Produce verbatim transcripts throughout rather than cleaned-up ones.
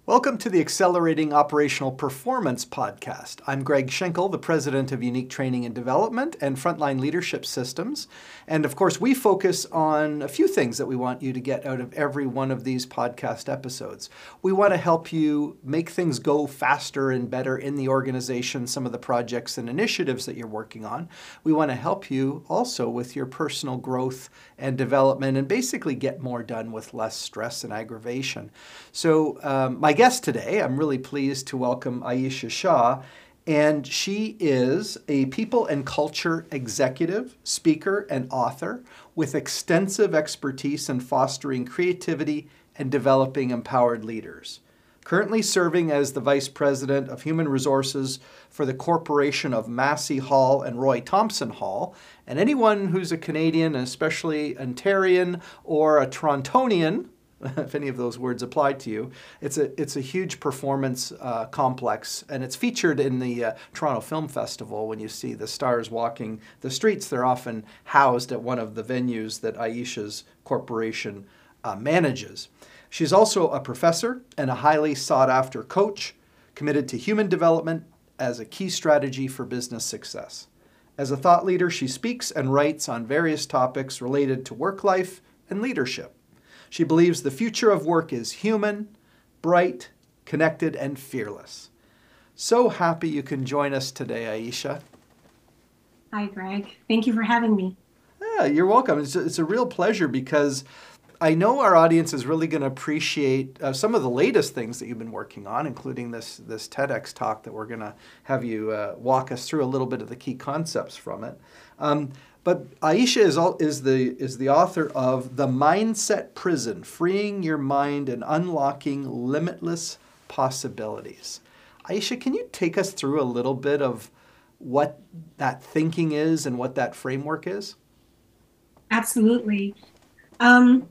Welcome to the Accelerating Operational Performance podcast. I'm Greg Schenkel, the president of Unique Training and Development and Frontline Leadership Systems. And of course, we focus on a few things that we want you to get out of every one of these podcast episodes. We want to help you make things go faster and better in the organization, some of the projects and initiatives that you're working on. We want to help you also with your personal growth and development and basically get more done with less stress and aggravation. So um, my guest today, I'm really pleased to welcome Aisha Shah, and she is a people and culture executive, speaker, and author with extensive expertise in fostering creativity and developing empowered leaders. Currently serving as the Vice President of Human Resources for the Corporation of Massey Hall and Roy Thomson Hall. And anyone who's a Canadian, and especially Ontarian or a Torontonian, if any of those words apply to you, it's a it's a huge performance uh, complex, and it's featured in the uh, Toronto Film Festival. When you see the stars walking the streets, they're often housed at one of the venues that Aisha's corporation uh, manages. She's also a professor and a highly sought-after coach, committed to human development as a key strategy for business success. As a thought leader, she speaks and writes on various topics related to work life and leadership. She believes the future of work is human, bright, connected, and fearless. So happy you can join us today, Aisha. Hi, Greg. Thank you for having me. Yeah, you're welcome. It's a, it's a real pleasure because I know our audience is really going to appreciate uh, some of the latest things that you've been working on, including this, this TEDx talk that we're going to have you uh, walk us through a little bit of the key concepts from it. Um, But Aisha is, all, is, the, is the author of The Mindset Prison, Freeing Your Mind and Unlocking Limitless Possibilities. Aisha, can you take us through a little bit of what that thinking is and what that framework is? Absolutely. Um,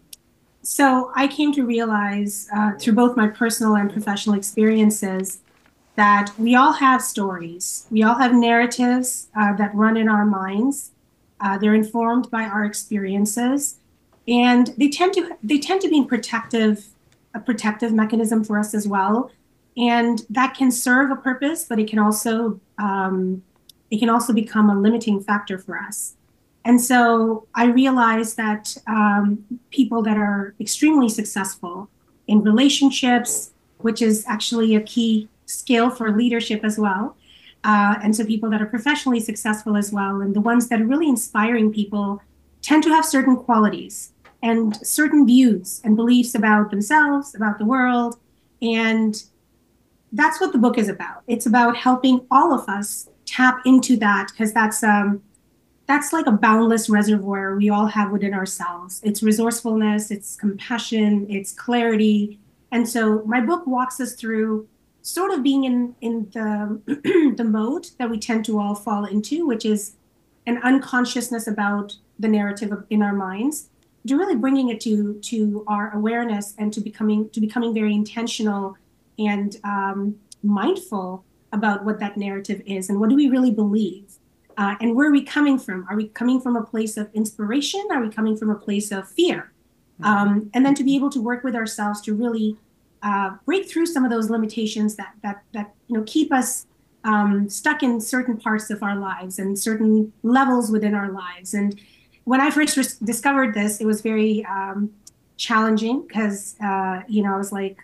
so I came to realize uh, through both my personal and professional experiences that we all have stories. We all have narratives uh, that run in our minds. Uh, they're informed by our experiences, and they tend to they tend to be protective, a protective mechanism for us as well, and that can serve a purpose, but it can also um, it can also become a limiting factor for us. And so I realized that um, people that are extremely successful in relationships, which is actually a key skill for leadership as well. Uh, and so people that are professionally successful as well, and the ones that are really inspiring people tend to have certain qualities and certain views and beliefs about themselves, about the world. And that's what the book is about. It's about helping all of us tap into that, because that's um, that's like a boundless reservoir we all have within ourselves. It's resourcefulness, it's compassion, it's clarity. And so my book walks us through sort of being in, in the, the mode that we tend to all fall into, which is an unconsciousness about the narrative of, in our minds, to really bringing it to, to our awareness and to becoming, to becoming very intentional and um, mindful about what that narrative is and what do we really believe. Uh, and where are we coming from? Are we coming from a place of inspiration? Are we coming from a place of fear? Um, and then to be able to work with ourselves to really Uh, break through some of those limitations that that that you know keep us um, stuck in certain parts of our lives and certain levels within our lives. And when I first res- discovered this, it was very um, challenging because uh, you know I was like,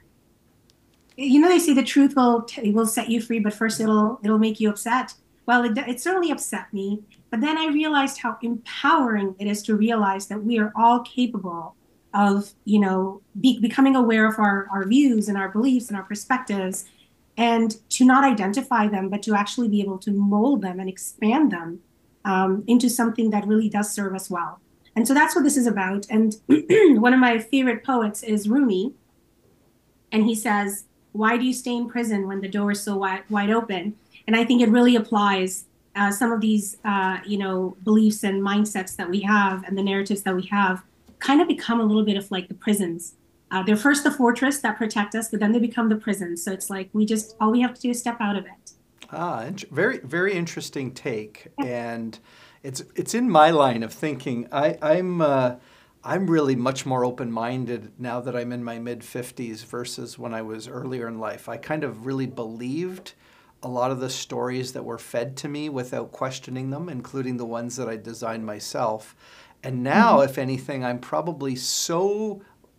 you know, they say the truth will t- will set you free, but first it'll it'll make you upset. Well, it, it certainly upset me, but then I realized how empowering it is to realize that we are all capable of, you know, be, becoming aware of our, our views and our beliefs and our perspectives, and to not identify them, but to actually be able to mold them and expand them um, into something that really does serve us well. And so that's what this is about. And one of my favorite poets is Rumi, and he says, "Why do you stay in prison when the door is so wide, wide open?" And I think it really applies uh, some of these, uh, you know, beliefs and mindsets that we have and the narratives that we have kind of become a little bit of like the prisons. Uh, they're first the fortress that protect us, but then they become the prisons. So it's like we just, all we have to do is step out of it. Ah, very, very interesting take. And it's it's in my line of thinking. I, I'm uh, I'm really much more open-minded now that I'm in my mid fifties versus when I was earlier in life. I kind of really believed a lot of the stories that were fed to me without questioning them, including the ones that I designed myself. And now, mm-hmm. if anything, I'm probably so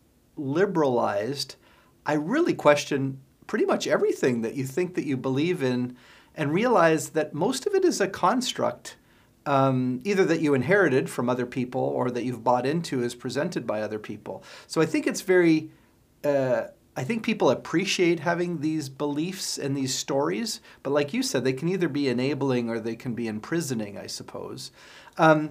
liberalized, I really question pretty much everything that you think that you believe in and realize that most of it is a construct, um, either that you inherited from other people or that you've bought into as presented by other people. So I think it's very, uh, I think people appreciate having these beliefs and these stories, but like you said, they can either be enabling or they can be imprisoning, I suppose. Um,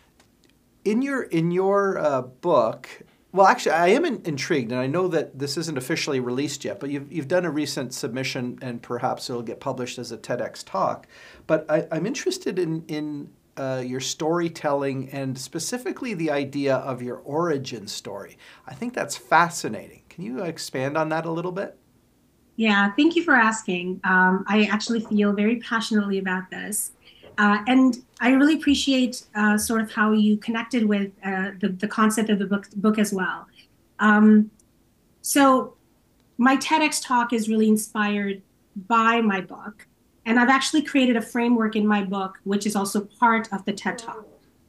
in your, in your uh, book, well, actually, I am in, intrigued, and I know that this isn't officially released yet, but you've, you've done a recent submission, and perhaps it'll get published as a TEDx talk. But I, I'm interested in, in uh, your storytelling and specifically the idea of your origin story. I think that's fascinating. Can you expand on that a little bit? Yeah, thank you for asking. Um, I actually feel very passionately about this. Uh, and I really appreciate uh, sort of how you connected with uh, the, the concept of the book, book as well. Um, so my TEDx talk is really inspired by my book. And I've actually created a framework in my book, which is also part of the TED Talk.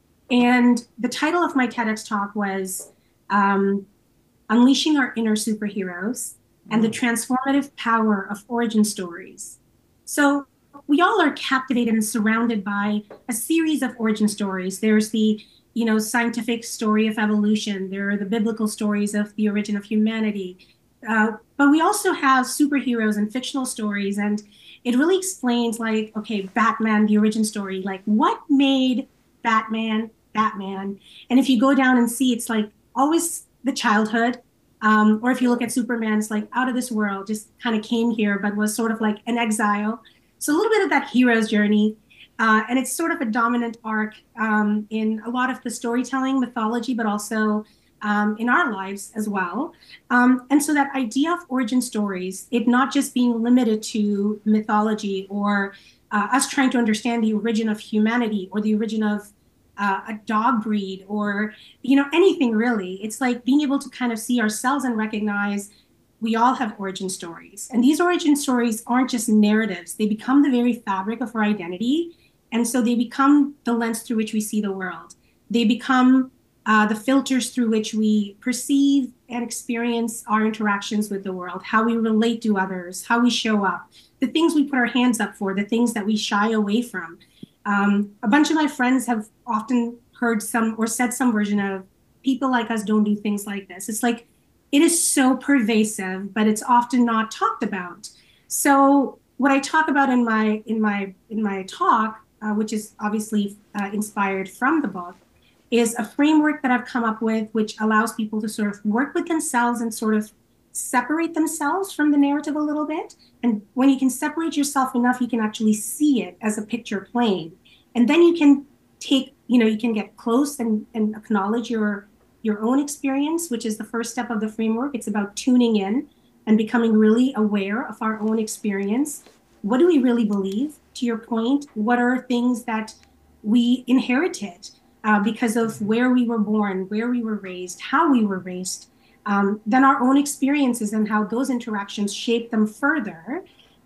And the title of my TEDx talk was um, Unleashing Our Inner Superheroes and the Transformative Power of Origin Stories. So we all are captivated and surrounded by a series of origin stories. There's the, you know, scientific story of evolution. There are the biblical stories of the origin of humanity. Uh, but we also have superheroes and fictional stories. And it really explains, like, okay, Batman, the origin story, like what made Batman, Batman? And if you go down and see, it's like always the childhood. Um, or if you look at Superman, it's like out of this world, just kind of came here, but was sort of like an exile. So a little bit of that hero's journey, uh, and it's sort of a dominant arc um, in a lot of the storytelling mythology, but also um, in our lives as well. Um, and so that idea of origin stories, it not just being limited to mythology or uh, us trying to understand the origin of humanity or the origin of uh, a dog breed or, you know, anything really. It's like being able to kind of see ourselves and recognize we all have origin stories. And these origin stories aren't just narratives. They become the very fabric of our identity. And so they become the lens through which we see the world. They become uh, the filters through which we perceive and experience our interactions with the world, how we relate to others, how we show up, the things we put our hands up for, the things that we shy away from. Um, a bunch of my friends have often heard some or said some version of, people like us don't do things like this. It's like, it is so pervasive, but it's often not talked about. So what I talk about in my in my in my talk, uh, which is obviously uh, inspired from the book, is a framework that I've come up with, which allows people to sort of work with themselves and sort of separate themselves from the narrative a little bit. And when you can separate yourself enough, you can actually see it as a picture plane. And then you can take, you know, you can get close and, and acknowledge your your own experience, which is the first step of the framework. It's about tuning in and becoming really aware of our own experience. What do we really believe? To your point, what are things that we inherited uh, because of where we were born, where we were raised, how we were raised, um, then our own experiences and how those interactions shape them further.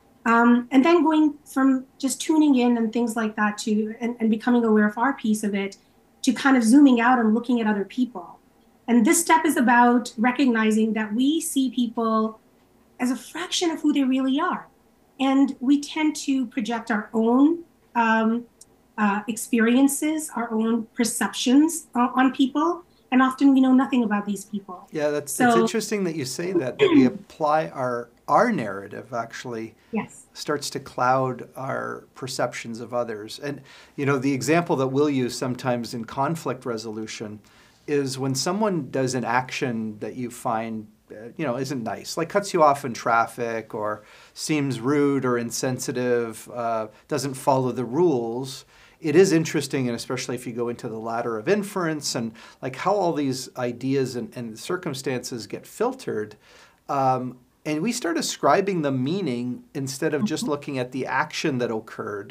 Um, and then going from just tuning in and things like that to, and, and becoming aware of our piece of it, to kind of zooming out and looking at other people. And this step is about recognizing that we see people as a fraction of who they really are. And we tend to project our own um, uh, experiences, our own perceptions uh, on people. And often we know nothing about these people. Yeah, that's so, it's interesting that you say that, that we apply our, our narrative actually yes. starts to cloud our perceptions of others. And, you know, the example that we'll use sometimes in conflict resolution is when someone does an action that you find, uh, you know, isn't nice, like cuts you off in traffic or seems rude or insensitive, uh, doesn't follow the rules. It is interesting, and especially if you go into the ladder of inference and like how all these ideas and, and circumstances get filtered. Um, and we start ascribing the meaning instead of just looking at the action that occurred.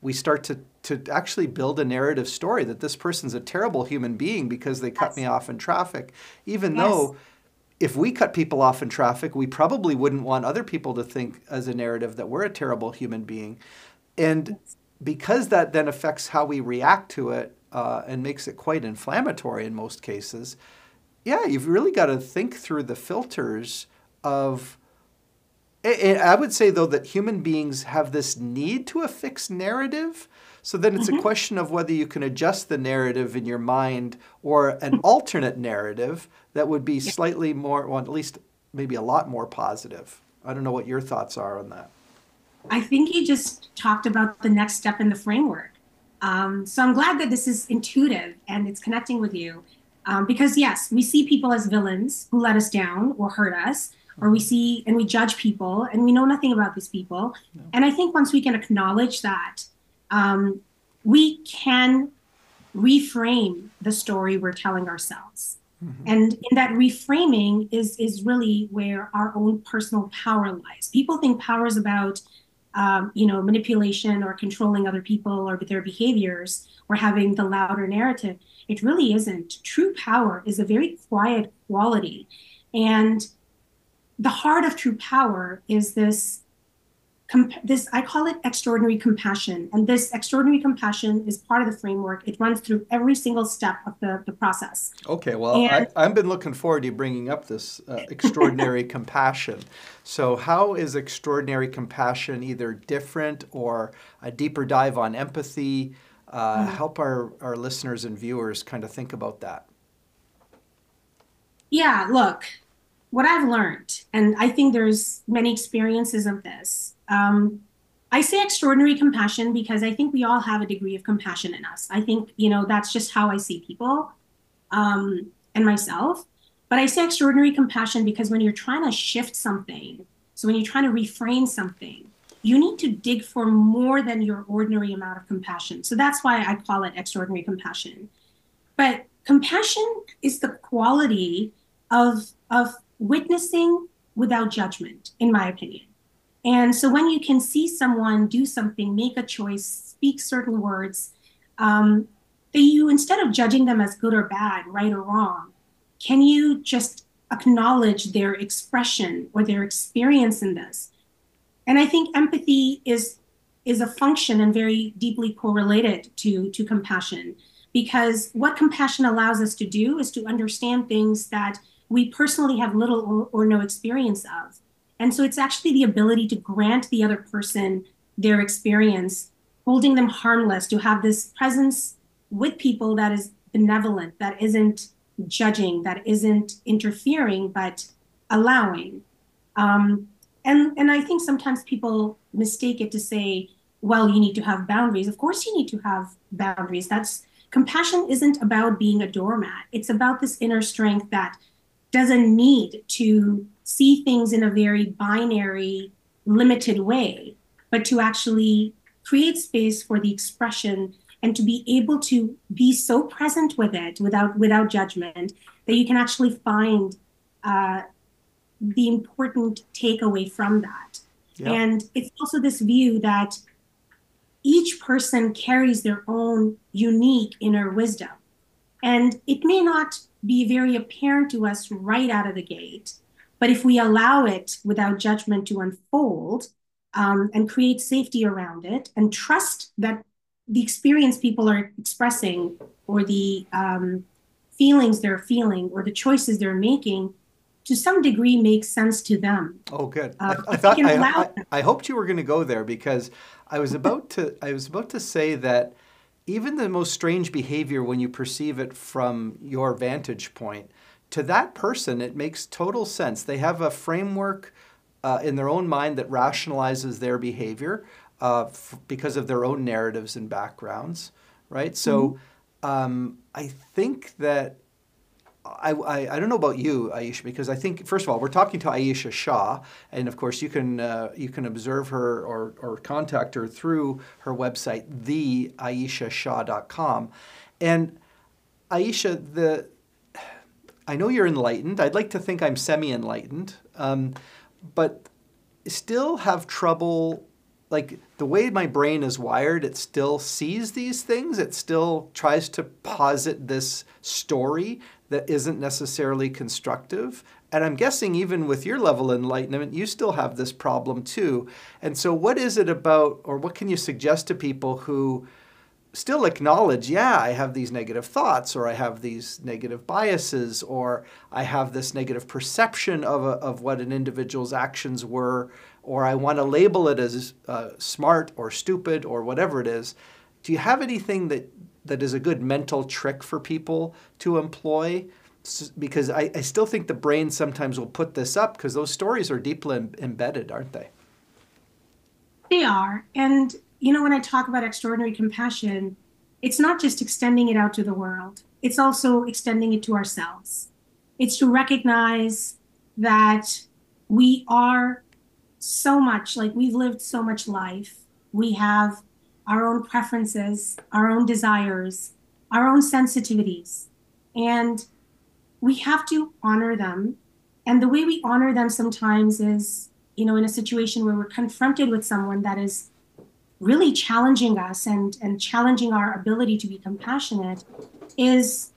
we start to, to actually build a narrative story that this person's a terrible human being because they cut Yes. me off in traffic, even Yes. though if we cut people off in traffic, we probably wouldn't want other people to think as a narrative that we're a terrible human being. And Yes. because that then affects how we react to it uh, and makes it quite inflammatory in most cases, yeah, you've really got to think through the filters of. I would say, though, that human beings have this need to a fixed narrative. So then it's Mm-hmm. a question of whether you can adjust the narrative in your mind or an alternate narrative that would be slightly more, well, at least maybe a lot more positive. I don't know what your thoughts are on that. I think you just talked about the next step in the framework. Um, so I'm glad that this is intuitive and it's connecting with you. Um, because yes, we see people as villains who let us down or hurt us, or we see and we judge people and we know nothing about these people. No. And I think once we can acknowledge that, um, we can reframe the story we're telling ourselves. Mm-hmm. And in that reframing is, is really where our own personal power lies. People think power is about Um, you know, manipulation or controlling other people or their behaviors or having the louder narrative. It really isn't. True power is a very quiet quality. And the heart of true power is this, comp- this, I call it extraordinary compassion. And this extraordinary compassion is part of the framework. It runs through every single step of the, the process. Okay, well, And- I, I've been looking forward to you bringing up this uh, extraordinary compassion. So how is extraordinary compassion either different or a deeper dive on empathy? Uh, Mhm. Help our, our listeners and viewers kind of think about that. Yeah, look, what I've learned, and I think there's many experiences of this. Um, I say extraordinary compassion because I think we all have a degree of compassion in us. I think, you know, that's just how I see people um, and myself. But I say extraordinary compassion because when you're trying to shift something, so when you're trying to reframe something, you need to dig for more than your ordinary amount of compassion. So that's why I call it extraordinary compassion. But compassion is the quality of, of witnessing without judgment, in my opinion. And so when you can see someone do something, make a choice, speak certain words, um, that you, instead of judging them as good or bad, right or wrong, can you just acknowledge their expression or their experience in this? And I think empathy is, is a function and very deeply correlated to, to compassion, because what compassion allows us to do is to understand things that we personally have little or, or no experience of. And so it's actually the ability to grant the other person their experience, holding them harmless, to have this presence with people that is benevolent, that isn't judging, that isn't interfering, but allowing. Um, and, and I think sometimes people mistake it to say, well, you need to have boundaries. Of course you need to have boundaries. That's compassion isn't about being a doormat. It's about this inner strength that doesn't need to see things in a very binary, limited way, but to actually create space for the expression and to be able to be so present with it without without judgment that you can actually find uh, the important takeaway from that. Yeah. And it's also this view that each person carries their own unique inner wisdom. And it may not be very apparent to us right out of the gate, but if we allow it without judgment to unfold um, and create safety around it and trust that the experience people are expressing or the um, feelings they're feeling or the choices they're making to some degree makes sense to them. Oh, good. Uh, I, I if thought we can I, allow I, them. I hoped you were going to go there because I was about to I was about to say that even the most strange behavior, when you perceive it from your vantage point, to that person it makes total sense. They have a framework uh, in their own mind that rationalizes their behavior uh, f- because of their own narratives and backgrounds, right? So um, I think that I, I, I don't know about you, Aisha, because I think, first of all, we're talking to Aisha Shah, and of course you can uh, you can observe her or, or contact her through her website, the aisha shah dot com. And Aisha, the I know you're enlightened. I'd like to think I'm semi-enlightened, um, but still have trouble like the way my brain is wired, it still sees these things. It still tries to posit this story that isn't necessarily constructive. And I'm guessing even with your level of enlightenment, you still have this problem too. And so what is it about, or what can you suggest to people who still acknowledge, yeah, I have these negative thoughts, or I have these negative biases, or I have this negative perception of, a, of what an individual's actions were, or I want to label it as uh, smart or stupid or whatever it is. Do you have anything that, that is a good mental trick for people to employ? Because I, I still think the brain sometimes will put this up because those stories are deeply em- embedded, aren't they? They are. And, you know, when I talk about extraordinary compassion, it's not just extending it out to the world. It's also extending it to ourselves. It's to recognize that we are so much, like we've lived so much life. We have our own preferences, our own desires, our own sensitivities. And we have to honor them. And the way we honor them sometimes is, you know, in a situation where we're confronted with someone that is really challenging us and, and challenging our ability to be compassionate, is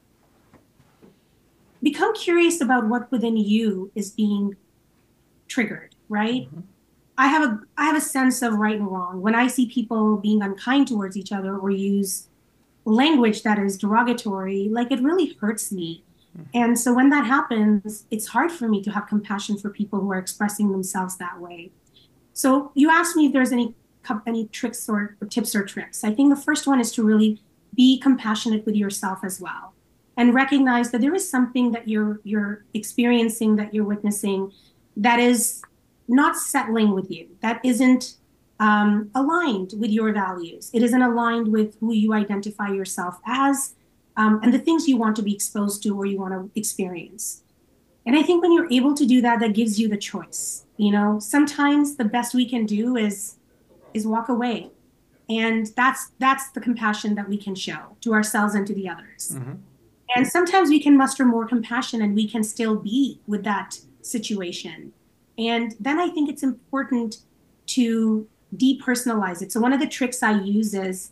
become curious about what within you is being triggered, right? Mm-hmm. I have a I have a sense of right and wrong. When I see people being unkind towards each other or use language that is derogatory, like it really hurts me. And so when that happens, it's hard for me to have compassion for people who are expressing themselves that way. So you asked me if there's any any tricks or, or tips or tricks. I think the first one is to really be compassionate with yourself as well, and recognize that there is something that you're you're experiencing, that you're witnessing, that is not settling with you, that isn't um, aligned with your values. It isn't aligned with who you identify yourself as. Um, and the things you want to be exposed to or you want to experience. And I think when you're able to do that, that gives you the choice. You know, sometimes the best we can do is is walk away. And that's that's the compassion that we can show to ourselves and to the others. Mm-hmm. And sometimes we can muster more compassion and we can still be with that situation. And then I think it's important to depersonalize it. So one of the tricks I use is,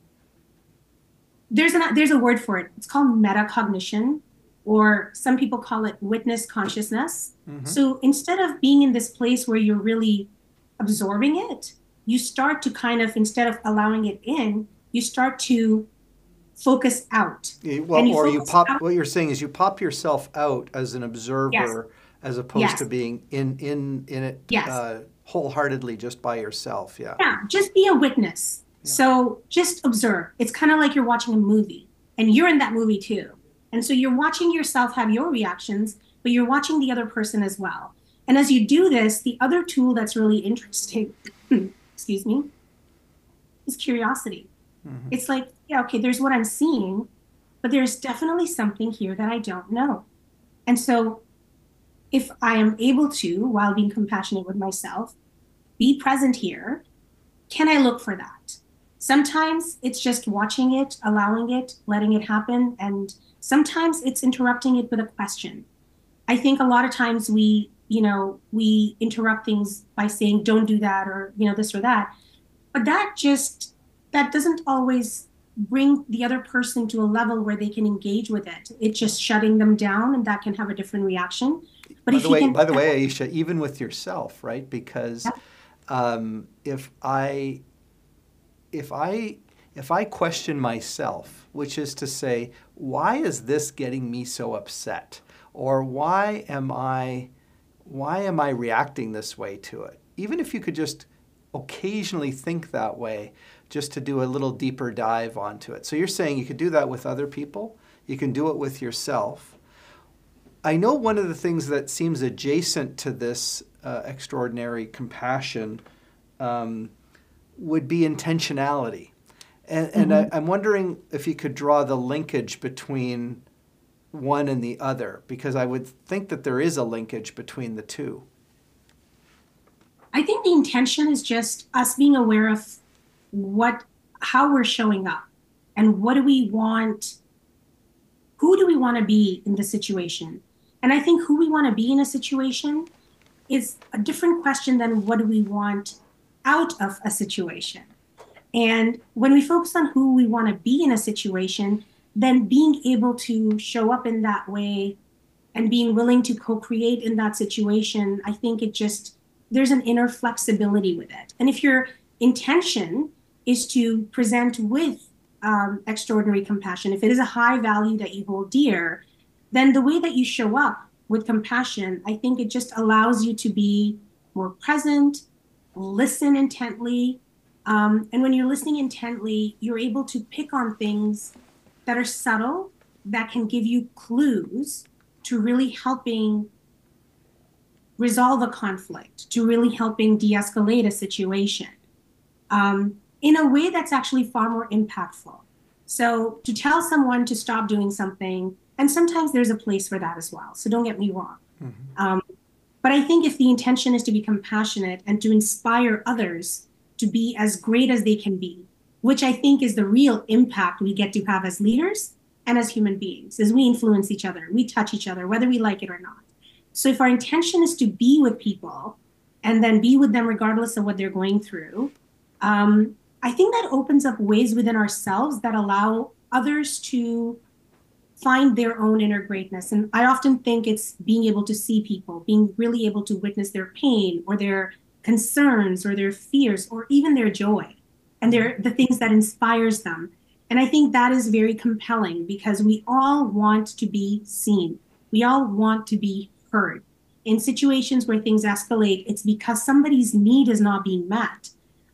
There's, an, there's a word for it. It's called metacognition, or some people call it witness consciousness. Mm-hmm. So instead of being in this place where you're really absorbing it, you start to kind of, instead of allowing it in, you start to focus out. Yeah, well, you or you pop, out. What you're saying is you pop yourself out as an observer, yes. as opposed yes. to being in, in, in it yes. uh, wholeheartedly just by yourself. Yeah. Yeah, just be a witness. So just observe. It's kind of like you're watching a movie and you're in that movie too. And so you're watching yourself have your reactions, but you're watching the other person as well. And as you do this, the other tool that's really interesting, excuse me, is curiosity. Mm-hmm. It's like, yeah, okay, there's what I'm seeing, but there's definitely something here that I don't know. And so if I am able to, while being compassionate with myself, be present here, can I look for that? Sometimes it's just watching it, allowing it, letting it happen. And sometimes it's interrupting it with a question. I think a lot of times we, you know, we interrupt things by saying, don't do that, or, you know, this or that. But that just, that doesn't always bring the other person to a level where they can engage with it. It's just shutting them down, and that can have a different reaction. But by if the you way, can, by the way, Aisha, even with yourself, right? Because yeah. um, if I... If I if I question myself, which is to say, why is this getting me so upset? Or why am I why am I reacting this way to it? Even if you could just occasionally think that way, just to do a little deeper dive onto it. So you're saying you could do that with other people, you can do it with yourself. I know one of the things that seems adjacent to this uh, extraordinary compassion um, would be intentionality. And, and mm-hmm. I, I'm wondering if you could draw the linkage between one and the other, because I would think that there is a linkage between the two. I think the intention is just us being aware of what, how we're showing up, and what do we want, who do we want to be in the situation? And I think who we want to be in a situation is a different question than what do we want out of a situation. And when we focus on who we want to be in a situation, then being able to show up in that way and being willing to co-create in that situation, I think it just, there's an inner flexibility with it. And if your intention is to present with um, extraordinary compassion, if it is a high value that you hold dear, then the way that you show up with compassion, I think it just allows you to be more present, listen intently. Um, and when you're listening intently, you're able to pick on things that are subtle, that can give you clues to really helping resolve a conflict, to really helping de-escalate a situation um, in a way that's actually far more impactful. So to tell someone to stop doing something, and sometimes there's a place for that as well, so don't get me wrong. Mm-hmm. Um, but I think if the intention is to be compassionate and to inspire others to be as great as they can be, which I think is the real impact we get to have as leaders and as human beings, is we influence each other, we touch each other, whether we like it or not. So if our intention is to be with people and then be with them regardless of what they're going through, um, I think that opens up ways within ourselves that allow others to find their own inner greatness. And I often think it's being able to see people, being really able to witness their pain or their concerns or their fears or even their joy and their the things that inspires them. And I think that is very compelling because we all want to be seen. We all want to be heard. In situations where things escalate, it's because somebody's need is not being met.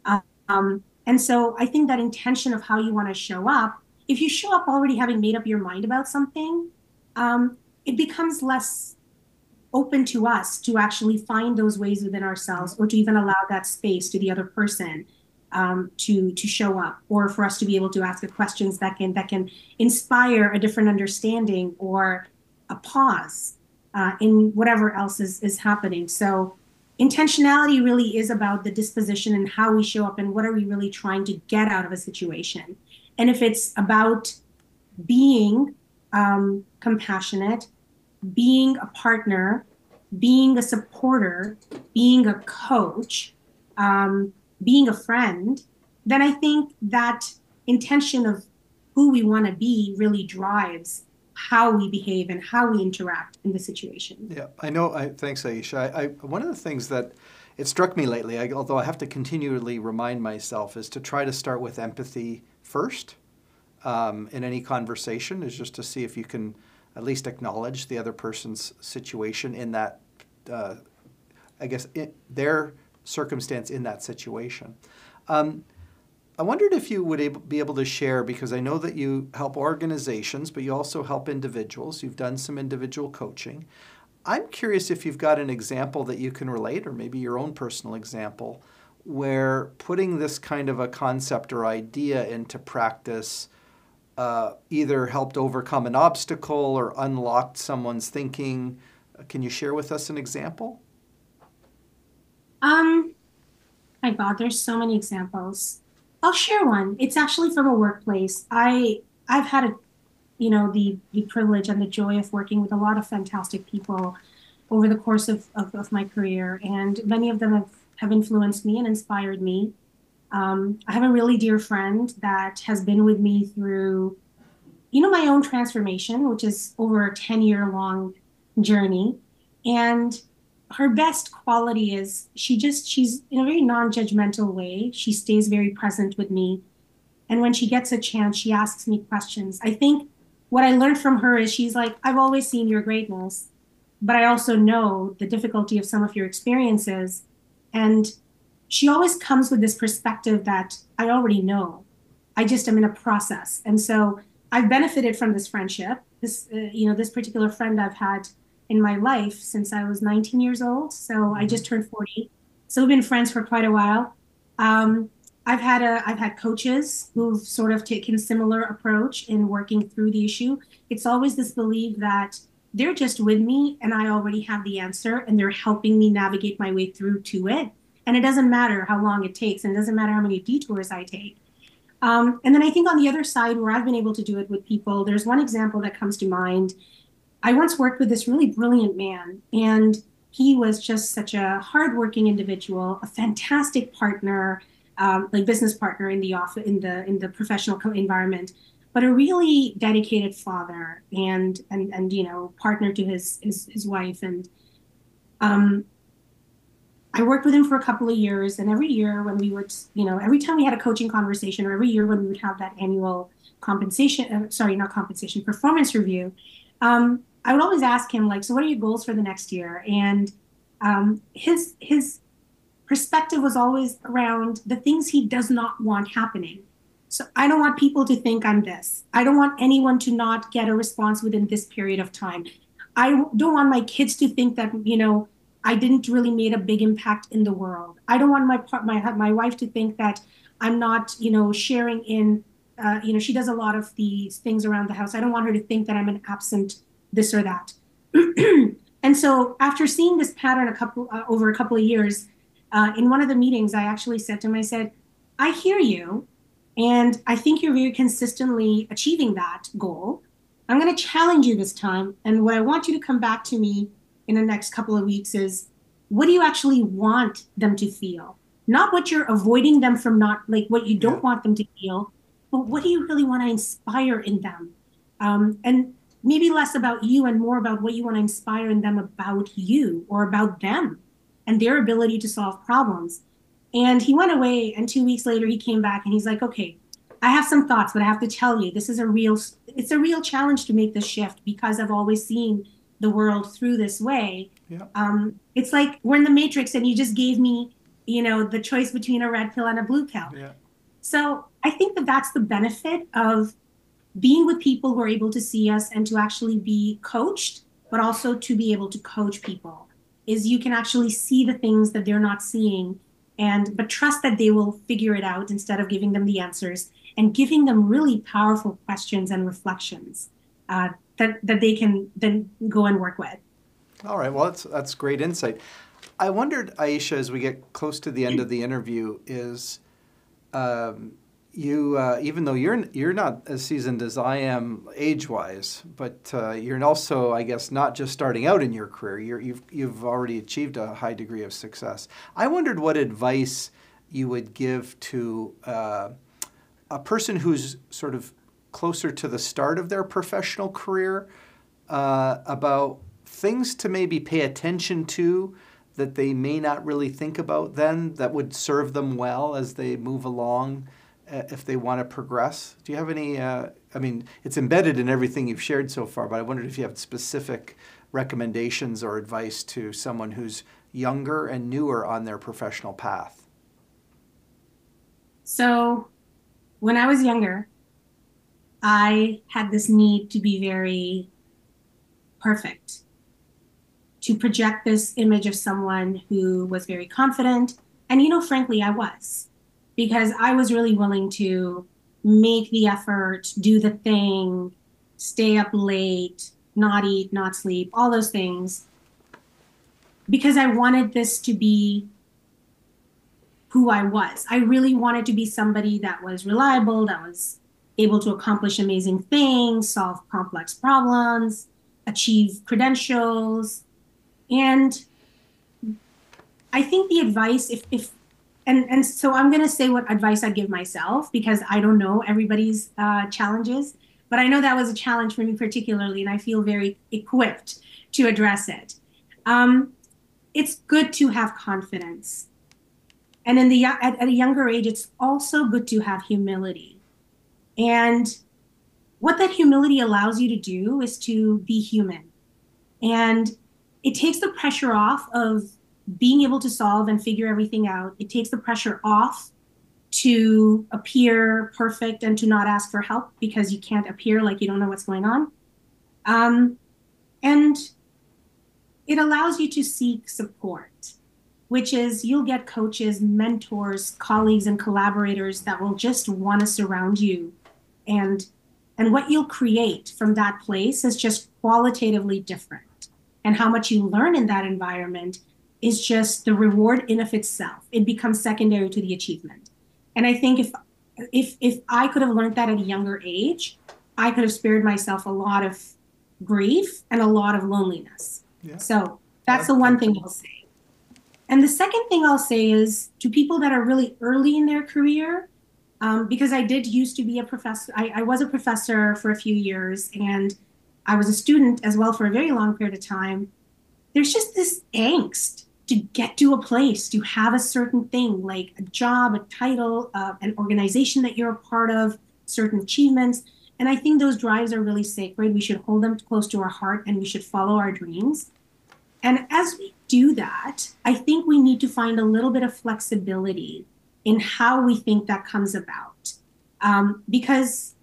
Um, and so I think that intention of how you want to show up, if you show up already having made up your mind about something, um, it becomes less open to us to actually find those ways within ourselves or to even allow that space to the other person um, to to show up, or for us to be able to ask the questions that can that can inspire a different understanding or a pause uh, in whatever else is, is happening. So intentionality really is about the disposition and how we show up and what are we really trying to get out of a situation. And if it's about being um, compassionate, being a partner, being a supporter, being a coach, um, being a friend, then I think that intention of who we want to be really drives how we behave and how we interact in the situation. Yeah, I know. I, thanks, Aisha. I, I, one of the things that it struck me lately, I, although I have to continually remind myself, is to try to start with empathy first um, in any conversation, is just to see if you can at least acknowledge the other person's situation in that, uh, I guess, it, their circumstance in that situation. Um, I wondered if you would able, be able to share, because I know that you help organizations, but you also help individuals. You've done some individual coaching. I'm curious if you've got an example that you can relate, or maybe your own personal example, where putting this kind of a concept or idea into practice uh, either helped overcome an obstacle or unlocked someone's thinking. Can you share with us an example? Um, my God, there's so many examples. I'll share one. It's actually from a workplace. I I've had a, you know, the the privilege and the joy of working with a lot of fantastic people over the course of of, of my career, and many of them have, have influenced me and inspired me. Um, I have a really dear friend that has been with me through, you know, my own transformation, which is over a ten year long journey, and her best quality is she just, she's in a very non-judgmental way. She stays very present with me. And when she gets a chance, she asks me questions. I think what I learned from her is she's like, I've always seen your greatness, but I also know the difficulty of some of your experiences. And she always comes with this perspective that I already know. I just am in a process. And so I've benefited from this friendship. This, uh, you know, this particular friend I've had in my life since I was nineteen years old. So I just turned forty. So we've been friends for quite a while. Um, I've had a, I've had coaches who've sort of taken similar approach in working through the issue. It's always this belief that they're just with me and I already have the answer and they're helping me navigate my way through to it. And it doesn't matter how long it takes and it doesn't matter how many detours I take. Um, and then I think on the other side where I've been able to do it with people, there's one example that comes to mind. I once worked with this really brilliant man, and he was just such a hardworking individual, a fantastic partner, um, like business partner in the office, in the in the professional environment, but a really dedicated father and and and you know partner to his his, his wife. And um, I worked with him for a couple of years, and every year when we would, you know, every time we had a coaching conversation, or every year when we would have that annual compensation, uh, sorry, not compensation, performance review, um, I would always ask him, like, so what are your goals for the next year? And um, his his perspective was always around the things he does not want happening. So I don't want people to think I'm this. I don't want anyone to not get a response within this period of time. I don't want my kids to think that, you know, I didn't really make a big impact in the world. I don't want my my my wife to think that I'm not, you know, sharing in, uh, you know, she does a lot of these things around the house. I don't want her to think that I'm an absent this or that. And so after seeing this pattern a couple uh, over a couple of years, uh, in one of the meetings, I actually said to him, I said, I hear you, and I think you're very consistently achieving that goal. I'm going to challenge you this time, and what I want you to come back to me in the next couple of weeks is, what do you actually want them to feel? Not what you're avoiding them from, not like what you don't yeah. want them to feel, but what do you really want to inspire in them? Um, and maybe less about you and more about what you want to inspire in them about you or about them and their ability to solve problems. And he went away, and two weeks later he came back and he's like, okay, I have some thoughts, but I have to tell you, this is a real, it's a real challenge to make this shift because I've always seen the world through this way. Yeah. Um, it's like we're in the Matrix and you just gave me, you know, the choice between a red pill and a blue pill. Yeah. So I think that that's the benefit of being with people who are able to see us and to actually be coached, but also to be able to coach people, is you can actually see the things that they're not seeing, and but trust that they will figure it out instead of giving them the answers, and giving them really powerful questions and reflections uh, that, that they can then go and work with. All right, well, that's, that's great insight. I wondered, Aisha, as we get close to the end of the interview, is um, you, uh, even though you're you're not as seasoned as I am age-wise, but uh, you're also, I guess, not just starting out in your career. You're, you've you've already achieved a high degree of success. I wondered what advice you would give to uh, a person who's sort of closer to the start of their professional career uh, about things to maybe pay attention to that they may not really think about then that would serve them well as they move along uh, if they want to progress. Do you have any, uh, I mean, it's embedded in everything you've shared so far, but I wondered if you have specific recommendations or advice to someone who's younger and newer on their professional path. So when I was younger, I had this need to be very perfect, to project this image of someone who was very confident. And, you know, frankly, I was, because I was really willing to make the effort, do the thing, stay up late, not eat, not sleep, all those things, because I wanted this to be who I was. I really wanted to be somebody that was reliable, that was able to accomplish amazing things, solve complex problems, achieve credentials. And I think the advice, if, if and, and so I'm going to say what advice I give myself, because I don't know everybody's uh, challenges, but I know that was a challenge for me particularly, and I feel very equipped to address it. Um, it's good to have confidence. And in the at, at a younger age, it's also good to have humility. And what that humility allows you to do is to be human. And it takes the pressure off of being able to solve and figure everything out. It takes the pressure off to appear perfect and to not ask for help because you can't appear like you don't know what's going on. Um, and it allows you to seek support, which is you'll get coaches, mentors, colleagues, and collaborators that will just want to surround you. And, and what you'll create from that place is just qualitatively different. And how much you learn in that environment is just the reward in of itself. It becomes secondary to the achievement. And I think if, if, if I could have learned that at a younger age, I could have spared myself a lot of grief and a lot of loneliness. Yeah. So That's the one thing I'll say. And the second thing I'll say is to people that are really early in their career, um, because I did used to be a professor, I, I was a professor for a few years, and I was a student as well for a very long period of time. There's just this angst to get to a place, to have a certain thing like a job, a title, uh, an organization that you're a part of, certain achievements. And I think those drives are really sacred. We should hold them close to our heart and we should follow our dreams. And as we do that, I think we need to find a little bit of flexibility in how we think that comes about. Um, because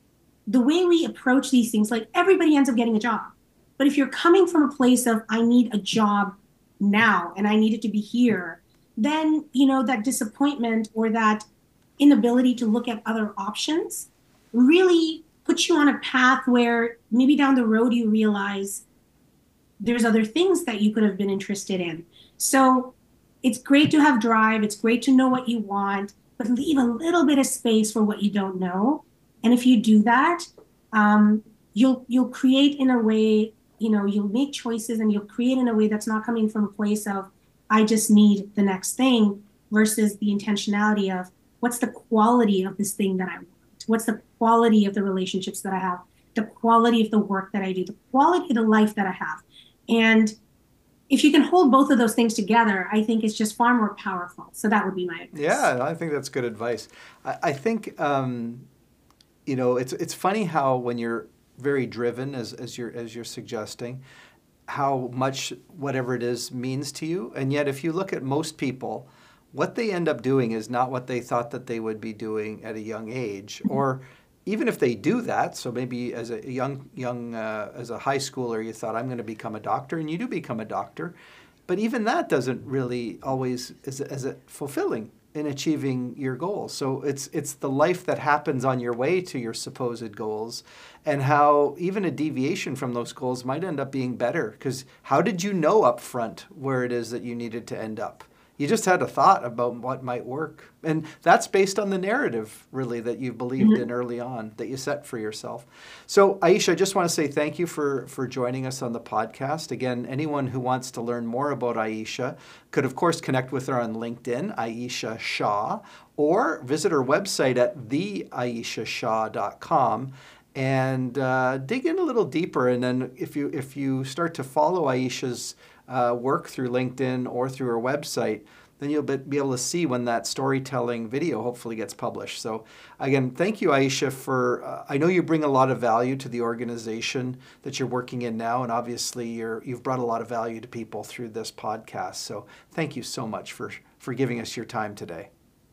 the way we approach these things, like everybody ends up getting a job. But if you're coming from a place of, I need a job now and I need it to be here, then, you know, that disappointment or that inability to look at other options really puts you on a path where maybe down the road you realize there's other things that you could have been interested in. So it's great to have drive. It's great to know what you want, but leave a little bit of space for what you don't know. And if you do that, um, you'll you'll create in a way, you know, you'll make choices and you'll create in a way that's not coming from a place of, I just need the next thing, versus the intentionality of what's the quality of this thing that I want? What's the quality of the relationships that I have? The quality of the work that I do, the quality of the life that I have. And if you can hold both of those things together, I think it's just far more powerful. So that would be my advice. Yeah, I think that's good advice. I, I think, um, you know, it's it's funny how when you're very driven, as as you're as you're suggesting, how much whatever it is means to you. And yet, if you look at most people, what they end up doing is not what they thought that they would be doing at a young age, or even if they do that, so maybe as a young, young uh, as a high schooler, you thought, I'm going to become a doctor, and you do become a doctor, but even that doesn't really always is as it fulfilling in achieving your goals. So it's it's the life that happens on your way to your supposed goals, and how even a deviation from those goals might end up being better. Because how did you know up front where it is that you needed to end up? You just had a thought about what might work. And that's based on the narrative, really, that you believed mm-hmm. in early on, that you set for yourself. So, Aisha, I just want to say thank you for, for joining us on the podcast. Again, anyone who wants to learn more about Aisha could, of course, connect with her on LinkedIn, Aisha Shah, or visit her website at the aisha shah dot com and uh, dig in a little deeper. And then if you, if you start to follow Aisha's Uh, work through LinkedIn or through her website, then you'll be able to see when that storytelling video hopefully gets published. So again, thank you, Aisha, for, uh, I know you bring a lot of value to the organization that you're working in now, and obviously you're, you've brought a lot of value to people through this podcast. So thank you so much for, for giving us your time today.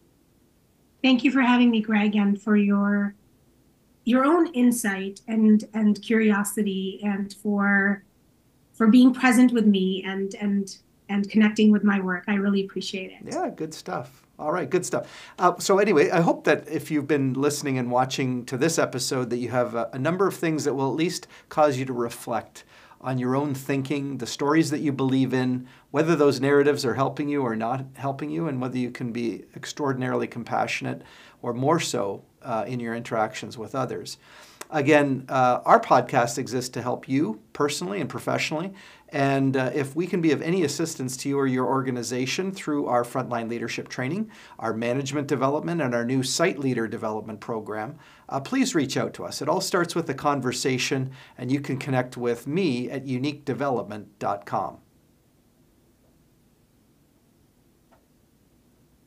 Thank you for having me, Greg, and for your, your own insight and, and curiosity, and for for being present with me and and and connecting with my work. I really appreciate it. Yeah, good stuff. All right, good stuff. Uh, so anyway, I hope that if you've been listening and watching to this episode, that you have a, a number of things that will at least cause you to reflect on your own thinking, the stories that you believe in, whether those narratives are helping you or not helping you, and whether you can be extraordinarily compassionate or more so uh, in your interactions with others. Again, uh, our podcast exists to help you personally and professionally. And uh, if we can be of any assistance to you or your organization through our frontline leadership training, our management development, and our new site leader development program, uh, please reach out to us. It all starts with a conversation, and you can connect with me at unique development dot com.